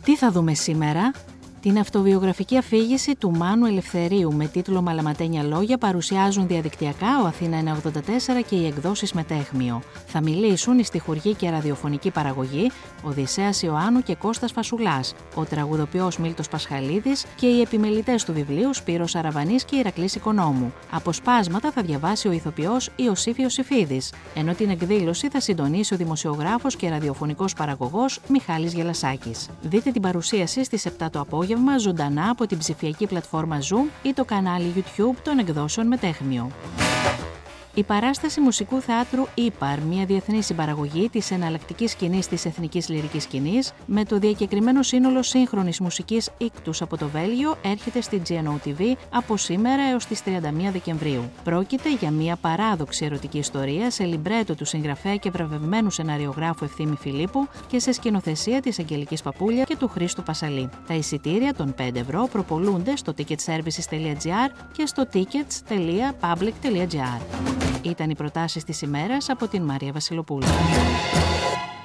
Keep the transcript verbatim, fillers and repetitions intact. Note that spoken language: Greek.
Τι θα δούμε σήμερα? Την αυτοβιογραφική αφήγηση του Μάνου Ελευθερίου με τίτλο «Μαλαματένια λόγια» παρουσιάζουν διαδικτυακά ο Αθήνα εννιακόσια ογδόντα τέσσερα και οι εκδόσεις Μετέχμιο. Θα μιλήσουν η στιχουργή και ραδιοφωνική παραγωγή Οδυσσέας Ιωάννου και Κώστας Φασουλάς, ο τραγουδοποιός Μίλτος Πασχαλίδης και οι επιμελητές του βιβλίου Σπύρος Αραβανής και Ηρακλής Οικονόμου. Αποσπάσματα θα διαβάσει ο ηθοποιός Ιωσήφιος Ιφίδης, ενώ την εκδήλωση θα συντονίσει ο δημοσιογράφος και ραδιοφωνικός παραγωγός Μιχάλης Γελασάκης. Δείτε την παρουσίαση στις επτά το απόγευμα ζωντανά από την ψηφιακή πλατφόρμα Zoom ή το κανάλι YouTube των εκδόσεων Μετέχμιο. Η παράσταση μουσικού θεάτρου Ήπαρ, μια διεθνή συμπαραγωγή της εναλλακτικής σκηνής της εθνικής λυρικής σκηνής, με το διακεκριμένο σύνολο σύγχρονης μουσικής Ίκτους από το Βέλγιο, έρχεται στη τζι εν ο τι βι από σήμερα έως τις τριάντα μία Δεκεμβρίου. Πρόκειται για μια παράδοξη ερωτική ιστορία σε λιμπρέτο του συγγραφέα και βραβευμένου σεναριογράφου Ευθύμη Φιλίππου και σε σκηνοθεσία της Αγγελικής Παπούλια και του Χρήστου Πασαλή. Τα εισιτήρια των πέντε ευρώ προπολούνται στο ticketservices τελεία τζι άρ και στο tickets τελεία public τελεία τζι άρ. Ήταν οι προτάσεις της ημέρας από την Μαρία Βασιλοπούλου.